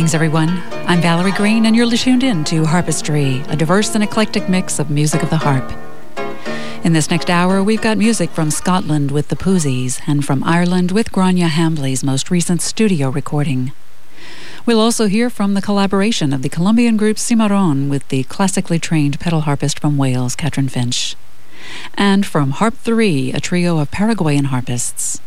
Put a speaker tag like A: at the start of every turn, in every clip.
A: Greetings, everyone. I'm Valerie Green, and you're tuned in to Harpistry, a diverse and eclectic mix of music of the harp. In this next hour, we've got music from Scotland with the Poozies and from Ireland with Grania Hambley's most recent studio recording. We'll also hear from the collaboration of the Colombian group Cimarron with the classically trained pedal harpist from Wales, Katrin Finch. And from Harp 3, a trio of Paraguayan harpists.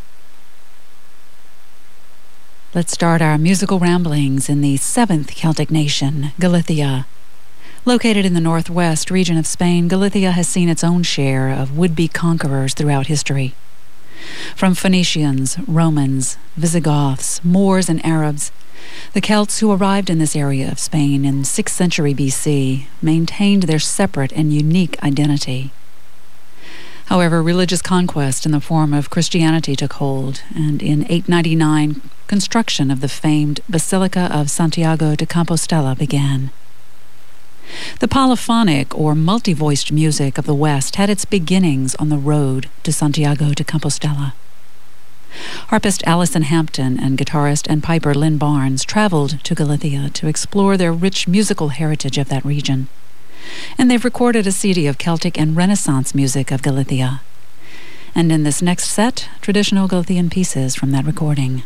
A: Let's start our musical ramblings in the seventh Celtic nation, Galicia. Located in the northwest region of Spain, Galicia has seen its own share of would-be conquerors throughout history. From Phoenicians, Romans, Visigoths, Moors, and Arabs, the Celts who arrived in this area of Spain in 6th century BC maintained their separate and unique identity. However, religious conquest in the form of Christianity took hold, and in 899, construction of the famed Basilica of Santiago de Compostela began. The polyphonic or multi-voiced music of the West had its beginnings on the road to Santiago de Compostela. Harpist Alison Hampton and guitarist and piper Lynn Barnes traveled to Galicia to explore their rich musical heritage of that region. And they've recorded a CD of Celtic and Renaissance music of Galicia. And in this next set, traditional Galician pieces from that recording.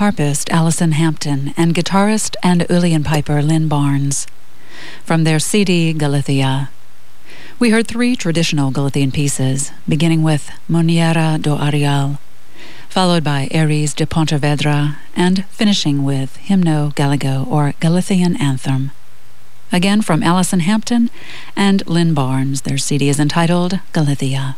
A: harpist Alison Hampton and guitarist and uilleann piper Lynn Barnes. From their CD Galicia, we heard three traditional Galician pieces, beginning with Moniera do Areal, followed by Ares de Pontevedra, and finishing with Hymno Gallego, or Galician Anthem. Again from Alison Hampton and Lynn Barnes. Their CD is entitled Galicia.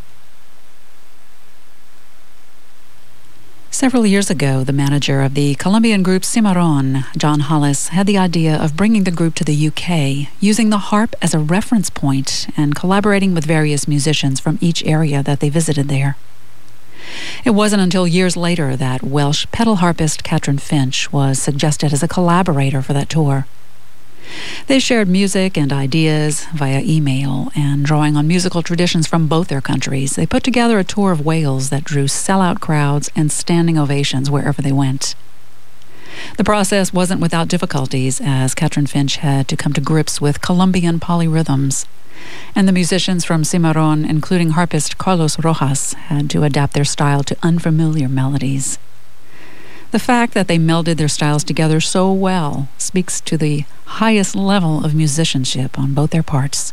A: Several years ago, the manager of the Colombian group Cimarron, John Hollis, had the idea of bringing the group to the UK, using the harp as a reference point and collaborating with various musicians from each area that they visited there. It wasn't until years later that Welsh pedal harpist Catrin Finch was suggested as a collaborator for that tour. They shared music and ideas via email, and drawing on musical traditions from both their countries, they put together a tour of Wales that drew sellout crowds and standing ovations wherever they went. The process wasn't without difficulties, as Catrin Finch had to come to grips with Colombian polyrhythms, and the musicians from Cimarron, including harpist Carlos Rojas, had to adapt their style to unfamiliar melodies. The fact that they melded their styles together so well speaks to the highest level of musicianship on both their parts.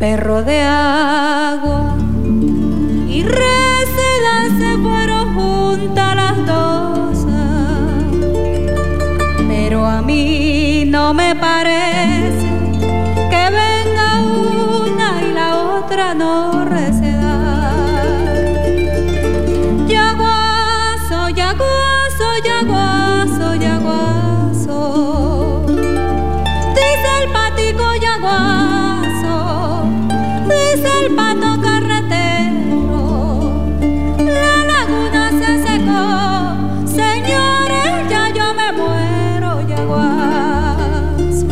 B: cerro de agua y Reseda se fueron juntas las dos, pero a mí no me parece que venga una y la otra no receda. Yaguazo, yaguazo, yaguazo, yaguazo, dice el patico yaguazo, dice el pato carretero, la laguna se secó, señores, ya yo me muero, yaguazo.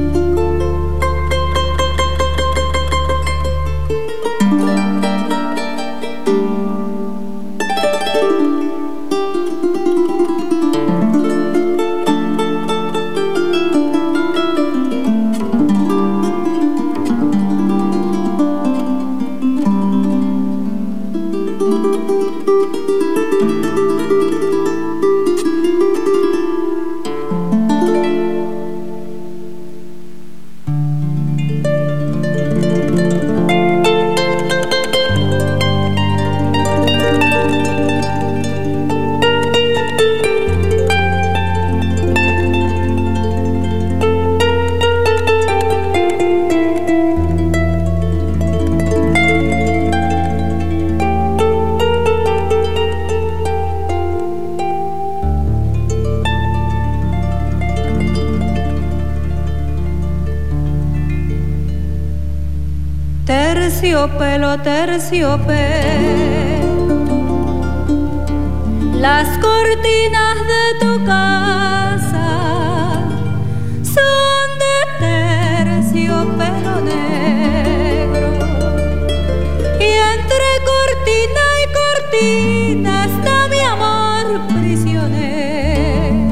B: Terciopelo, terciopelo, las cortinas de tu casa son de terciopelo negro, y entre cortina y cortina está mi amor prisionero.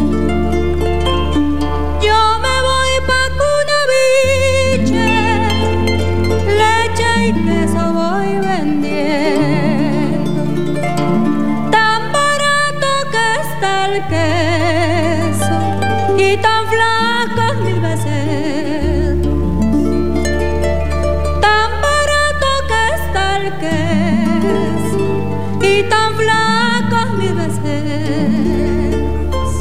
B: Yo me voy pa' Cunaviche, leche y queso voy vendiendo, tan barato que está el queso y tan flacos mis becerros, tan barato que está el queso y tan flacos mis becerros.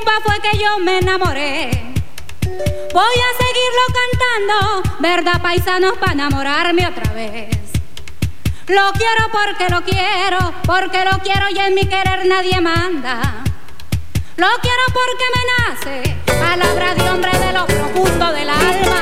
B: compa fue que yo me enamoré. Voy a seguirlo cantando, ¿verdad, paisanos? Para enamorarme otra vez. Lo quiero porque lo quiero y en mi querer nadie manda. Lo quiero porque me nace, palabra de hombre de lo profundo del alma.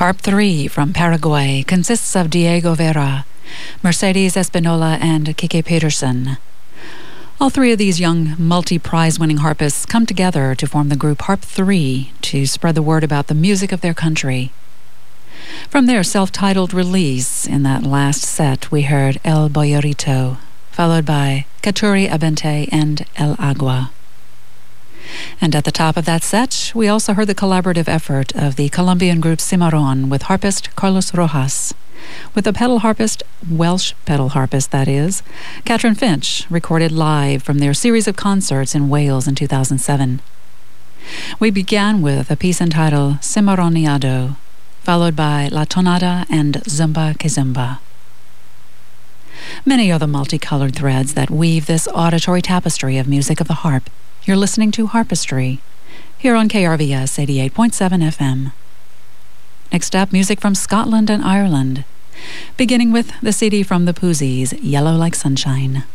A: Harp 3 from Paraguay consists of Diego Vera, Mercedes Espinola, and Kike Peterson. All three of these young multi-prize-winning harpists come together to form the group Harp 3 to spread the word about the music of their country. From their self-titled release, in that last set, we heard El Boyerito, followed by Katuri Abente and El Agua. And at the top of that set, we also heard the collaborative effort of the Colombian group Cimarron with harpist Carlos Rojas, with the pedal harpist, Welsh pedal harpist that is, Catherine Finch, recorded live from their series of concerts in Wales in 2007. We began with a piece entitled Cimarroneado, followed by La Tonada and Zumba que Zumba. Many are the multicolored threads that weave this auditory tapestry of music of the harp. You're listening to Harpistry, here on KRVS 88.7 FM. Next up, music from Scotland and Ireland, beginning with the CD from the Poozies, Yellow Like Sunshine.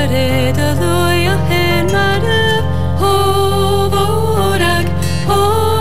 C: Lichterede loja hen mare, ho vorak, ho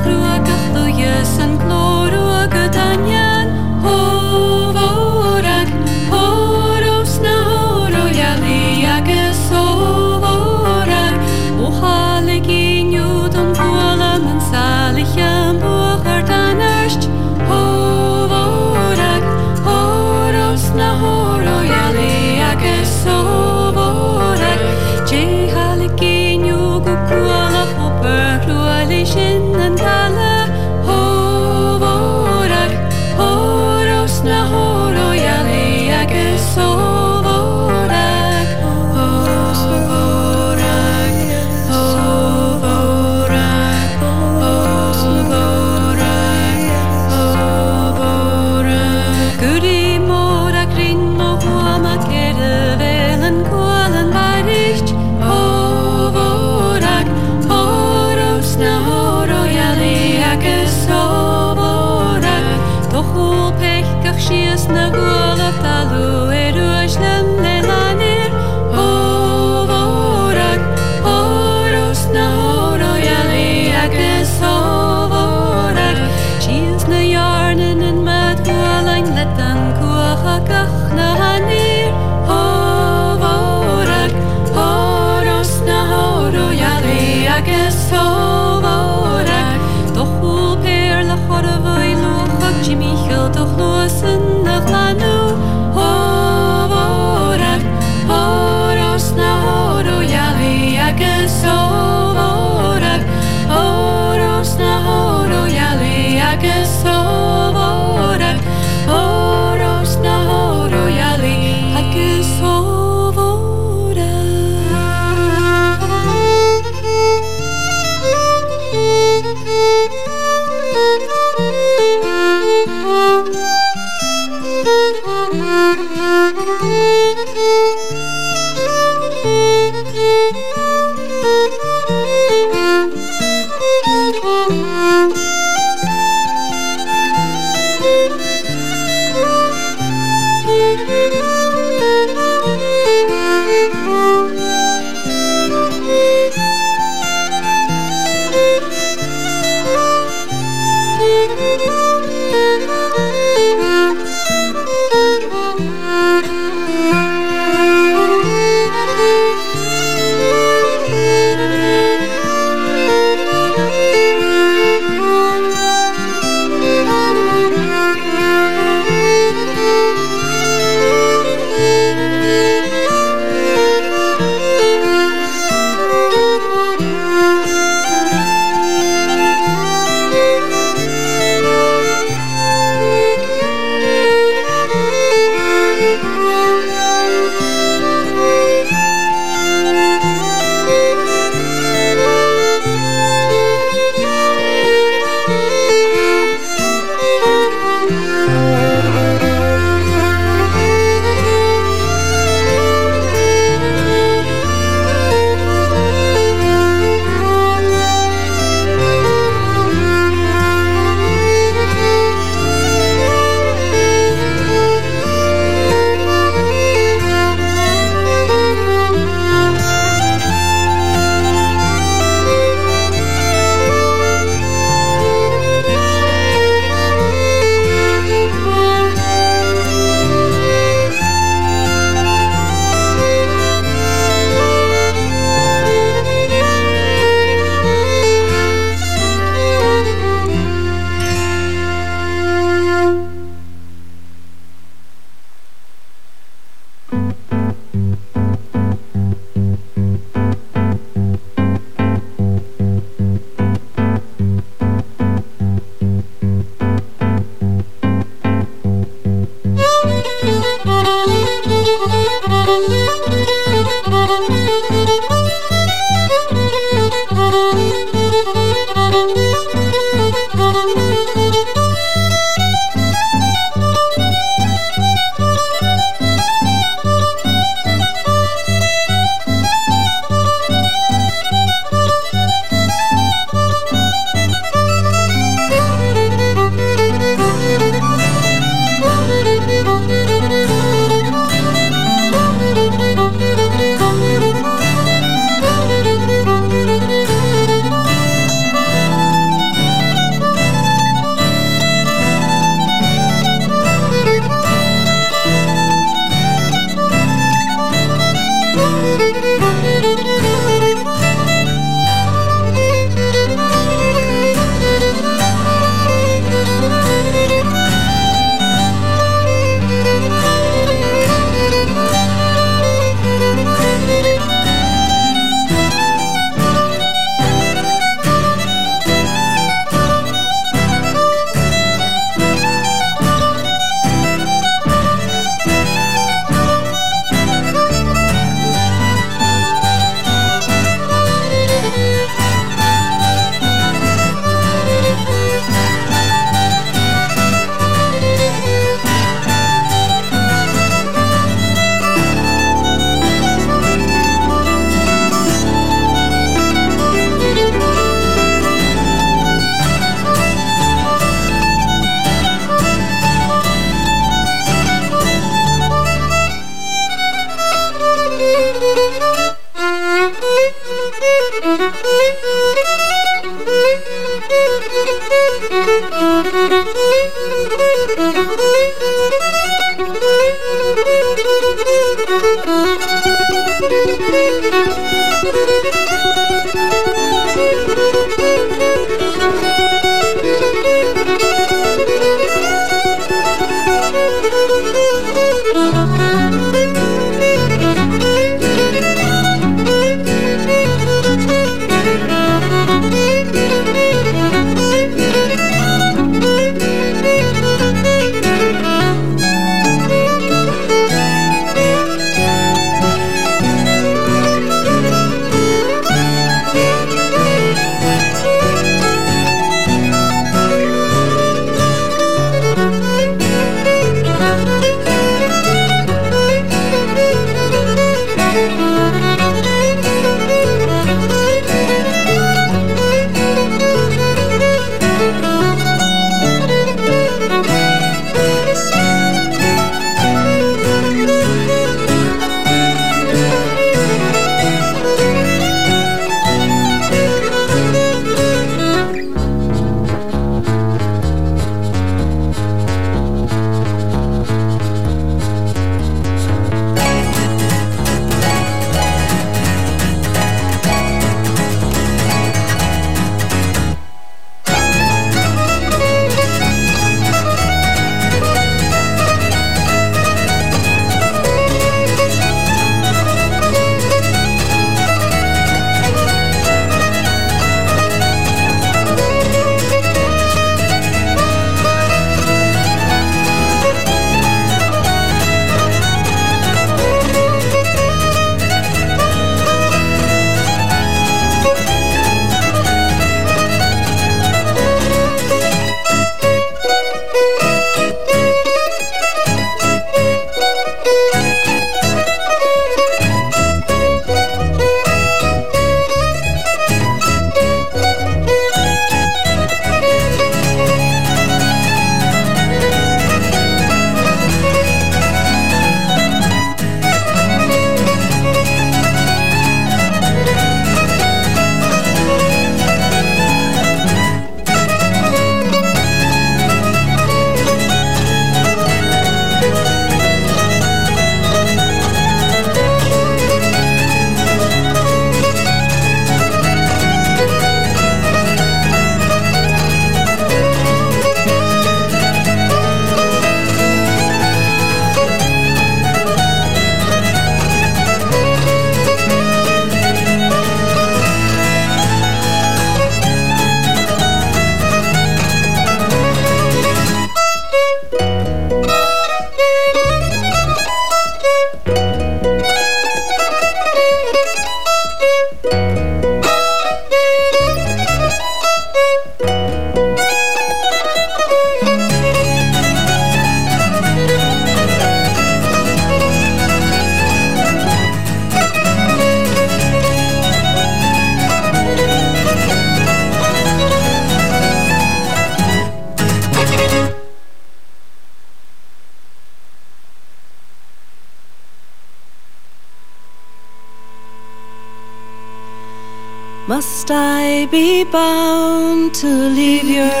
C: Must I be bound to leave your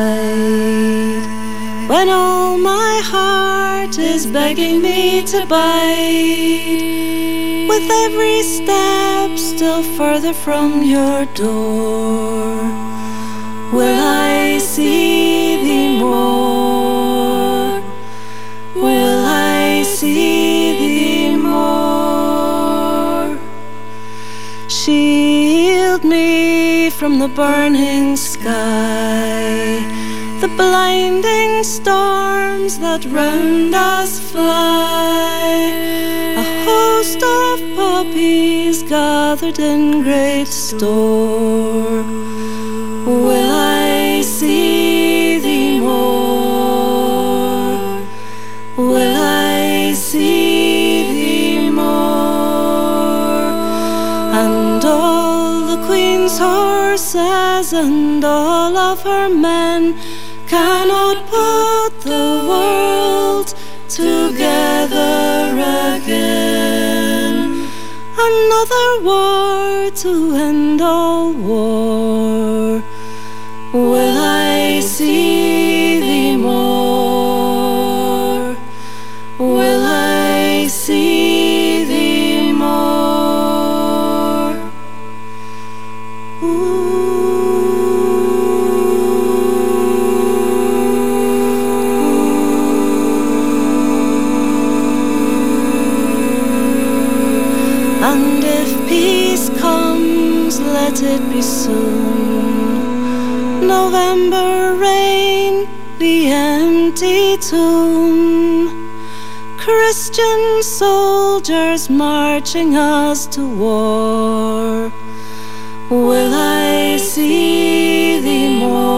C: side when all my heart is begging me to bide? With every step still further from your door, will I see thee more? Will I see thee more? Shield me from the burning sky, the blinding storms that round us fly. A host of poppies gathered in great store, will I see thee more? Will I see thee more? And all the queen's horses and all of her men cannot put the world together again. Another war to end all war. Will I see thee more? Will I see thee more? And if peace comes, let it be soon. November rain, the empty tomb, Christian soldiers marching us to war. Will I see thee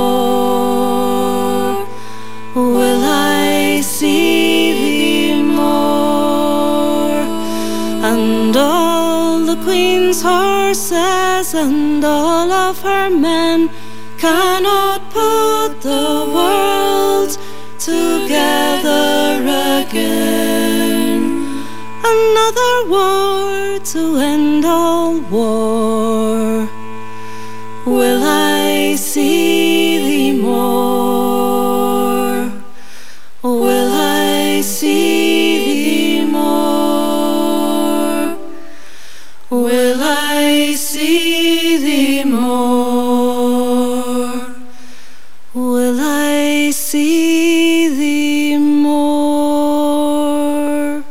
C: more? Will I see thee more? And all the queen's horses and all of her men cannot put the world together again. Another war to end all war. Will I see thee more? Will I see thee more? Will I see thee more? Will I see thee more?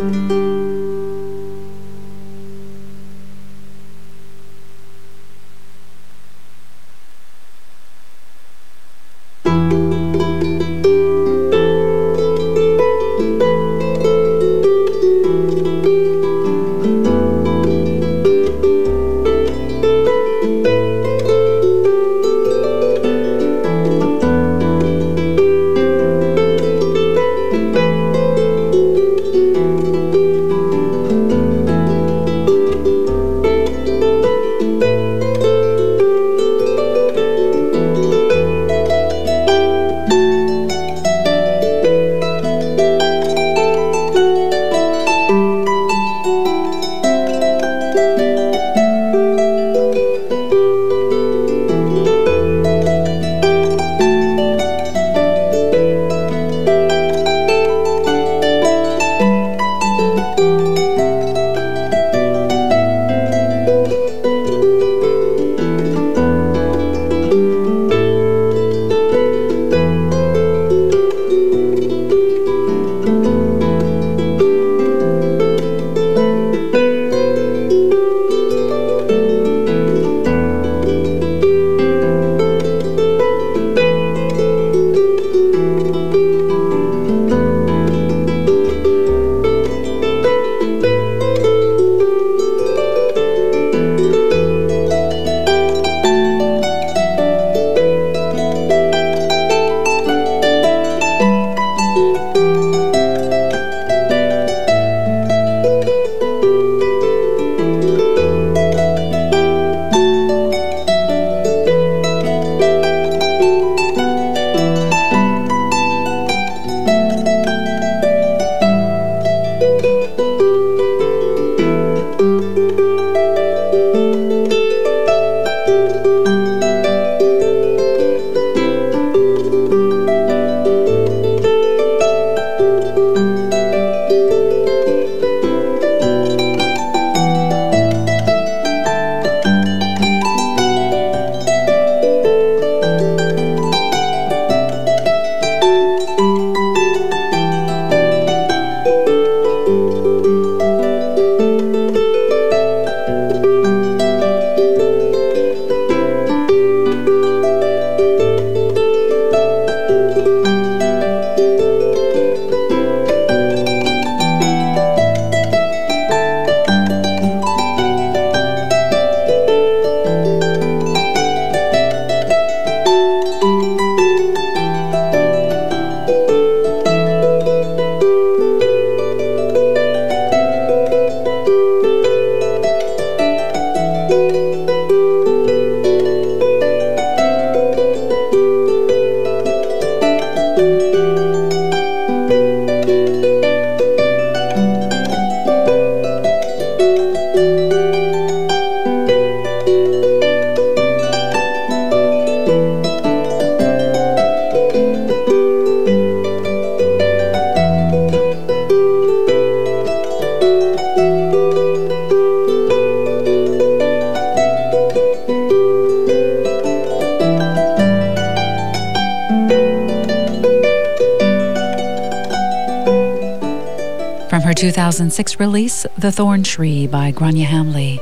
A: From her 2006 release, The Thorn Tree by Grania Hamley,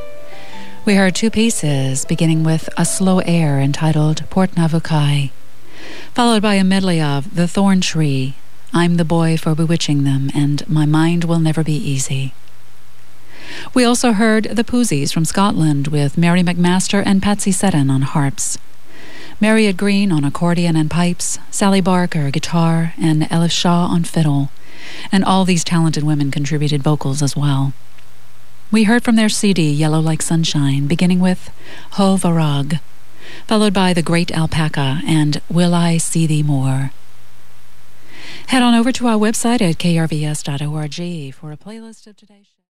A: we heard two pieces, beginning with a slow air entitled Port Navukai, followed by a medley of The Thorn Tree, I'm the Boy for Bewitching Them, and My Mind Will Never Be Easy. We also heard the Poozies from Scotland with Mary McMaster and Patsy Seddon on harps, Mariette Green on accordion and pipes, Sally Barker guitar, and Elif Shah on fiddle, and all these talented women contributed vocals as well. We heard from their CD Yellow Like Sunshine, beginning with Ho Varag, followed by The Great Alpaca and Will I See Thee More. Head on over to our website at krvs.org for a playlist of today's show.